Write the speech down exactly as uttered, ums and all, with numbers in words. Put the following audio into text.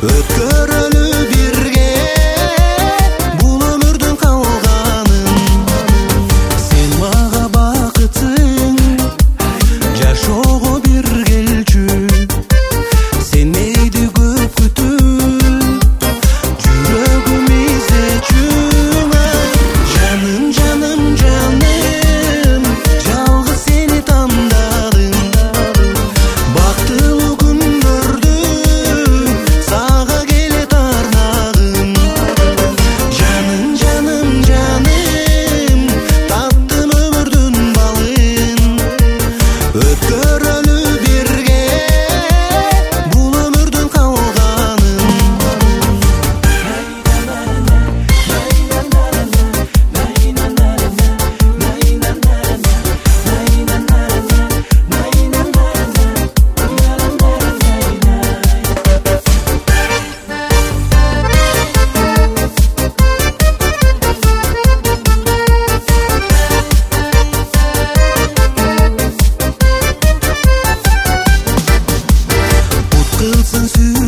өткөрөлү бирге бул өмүрдүн калганын. Сен мага бакытың жашоого бир келчү, сен мейди көп күтүп жүрөгүм изечүң. Жаным жаным жаным жалгыз сени тандадым, бактылуу күндөрдү сага келет арнагым. Жаным жаным жаным таттым өмүрдүн балын, өткөрөлү бирге бул өмүрдүн калганын. Кылсын